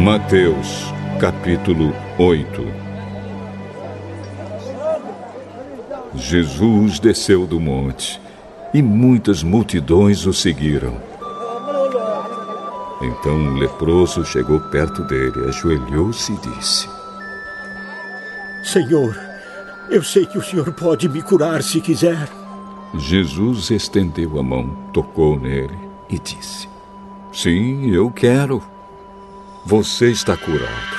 Mateus, capítulo 8. Jesus desceu do monte e muitas multidões o seguiram. Então um leproso chegou perto dele, ajoelhou-se e disse: Senhor, eu sei que o Senhor pode me curar se quiser. Jesus estendeu a mão, tocou nele e disse: Sim, eu quero. Você está curado.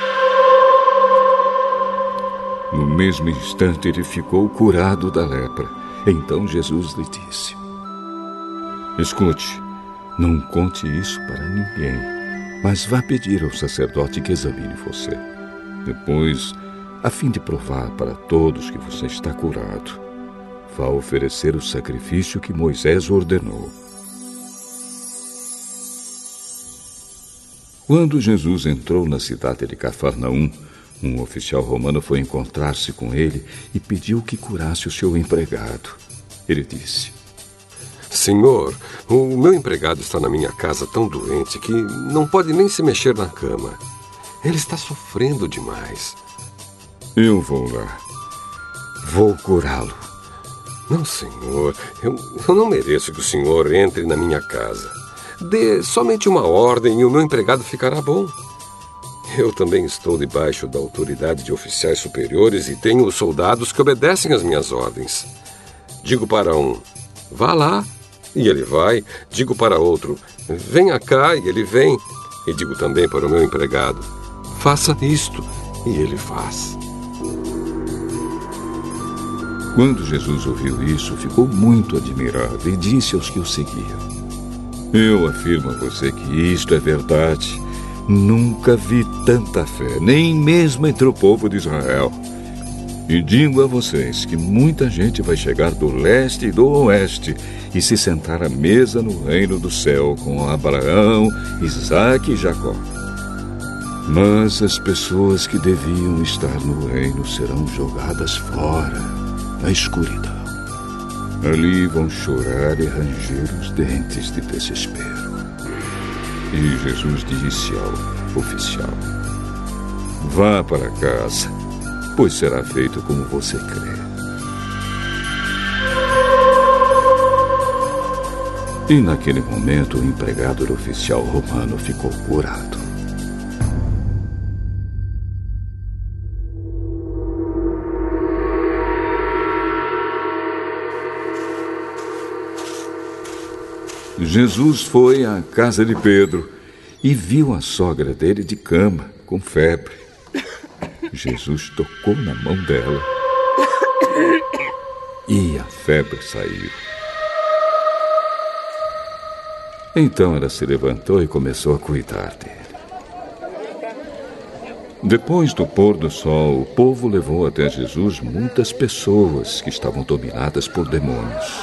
No mesmo instante ele ficou curado da lepra. Então Jesus lhe disse: Escute, não conte isso para ninguém, mas vá pedir ao sacerdote que examine você. Depois, a fim de provar para todos que você está curado, vá oferecer o sacrifício que Moisés ordenou. Quando Jesus entrou na cidade de Cafarnaum, um oficial romano foi encontrar-se com ele e pediu que curasse o seu empregado. Ele disse: Senhor, o meu empregado está na minha casa tão doente que não pode nem se mexer na cama. Ele está sofrendo demais. Eu vou lá. Vou curá-lo. Não, senhor, eu não mereço que o senhor entre na minha casa. Dê somente uma ordem e o meu empregado ficará bom. Eu também estou debaixo da autoridade de oficiais superiores e tenho soldados que obedecem às minhas ordens. Digo para um: vá lá, e ele vai. Digo para outro: venha cá, e ele vem. E digo também para o meu empregado: faça isto, e ele faz. Quando Jesus ouviu isso, ficou muito admirado e disse aos que o seguiam: Eu afirmo a você que isto é verdade. Nunca vi tanta fé, nem mesmo entre o povo de Israel. E digo a vocês que muita gente vai chegar do leste e do oeste e se sentar à mesa no reino do céu com Abraão, Isaque e Jacó. Mas as pessoas que deviam estar no reino serão jogadas fora, na escuridão. Ali vão chorar e ranger os dentes de desespero. E Jesus disse ao oficial: vá para casa, pois será feito como você crê. E naquele momento o empregado do oficial romano ficou curado. Jesus foi à casa de Pedro e viu a sogra dele de cama, com febre. Jesus tocou na mão dela e a febre saiu. Então ela se levantou e começou a cuidar dele. Depois do pôr do sol, o povo levou até Jesus muitas pessoas que estavam dominadas por demônios.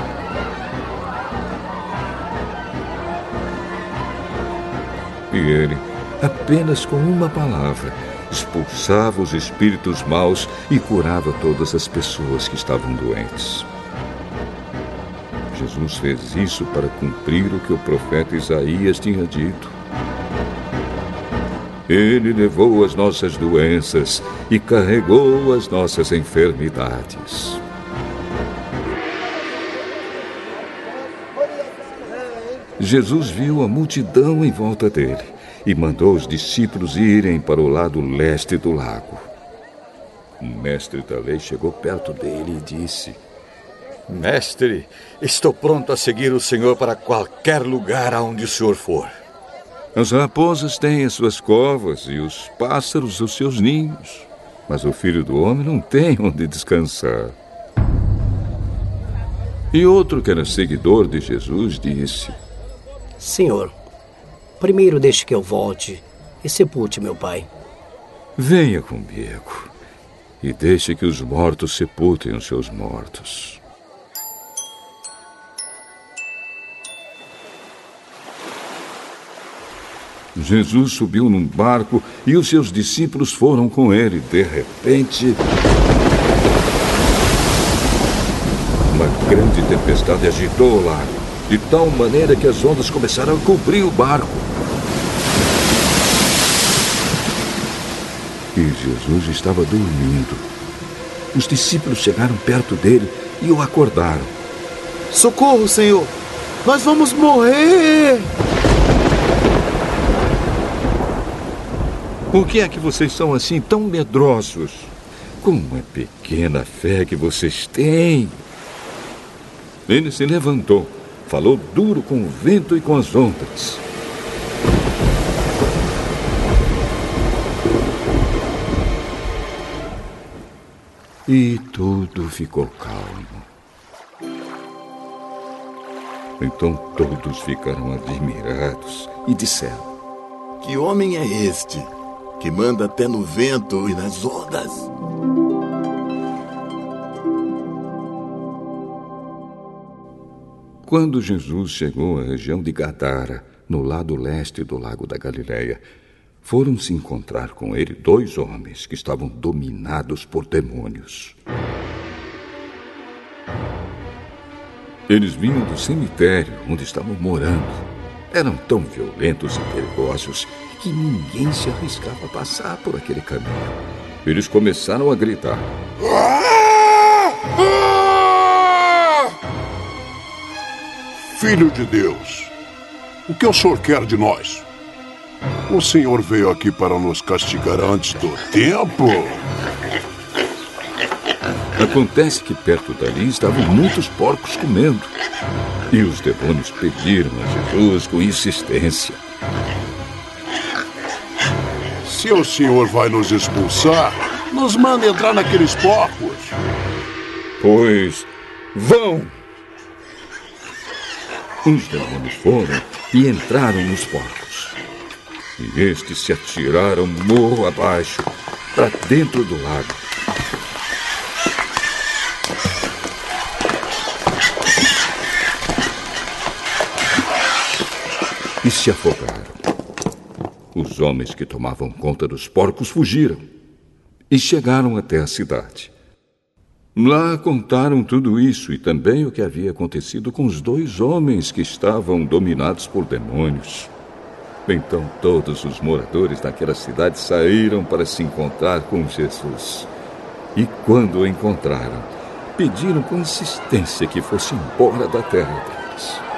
E ele, apenas com uma palavra, expulsava os espíritos maus e curava todas as pessoas que estavam doentes. Jesus fez isso para cumprir o que o profeta Isaías tinha dito. Ele levou as nossas doenças e carregou as nossas enfermidades. Jesus viu a multidão em volta dele e mandou os discípulos irem para o lado leste do lago. O mestre da lei chegou perto dele e disse: Mestre, estou pronto a seguir o Senhor para qualquer lugar aonde o Senhor for. As raposas têm as suas covas e os pássaros os seus ninhos, mas o Filho do Homem não tem onde descansar. E outro que era seguidor de Jesus disse: Senhor, primeiro deixe que eu volte e sepulte meu pai. Venha comigo e deixe que os mortos sepultem os seus mortos. Jesus subiu num barco e os seus discípulos foram com ele. De repente, uma grande tempestade agitou o lago, de tal maneira que as ondas começaram a cobrir o barco. E Jesus estava dormindo. Os discípulos chegaram perto dele e o acordaram. Socorro, Senhor! Nós vamos morrer! Por que é que vocês são assim tão medrosos? Como é pequena a fé que vocês têm! Ele se levantou, falou duro com o vento e com as ondas. E tudo ficou calmo. Então todos ficaram admirados e disseram: Que homem é este, que manda até no vento e nas ondas? Quando Jesus chegou à região de Gadara, no lado leste do lago da Galileia, foram se encontrar com ele 2 homens que estavam dominados por demônios. Eles vinham do cemitério onde estavam morando. Eram tão violentos e perigosos que ninguém se arriscava a passar por aquele caminho. Eles começaram a gritar: Filho de Deus, o que o Senhor quer de nós? O Senhor veio aqui para nos castigar antes do tempo? Acontece que perto dali estavam muitos porcos comendo. E os demônios pediram a Jesus com insistência: Se o Senhor vai nos expulsar, nos manda entrar naqueles porcos. Pois vão! Os demônios foram e entraram nos porcos. E estes se atiraram morro abaixo, para dentro do lago. E se afogaram. Os homens que tomavam conta dos porcos fugiram e chegaram até a cidade. Lá contaram tudo isso e também o que havia acontecido com os 2 homens que estavam dominados por demônios. Então todos os moradores daquela cidade saíram para se encontrar com Jesus. E quando o encontraram, pediram com insistência que fosse embora da terra deles.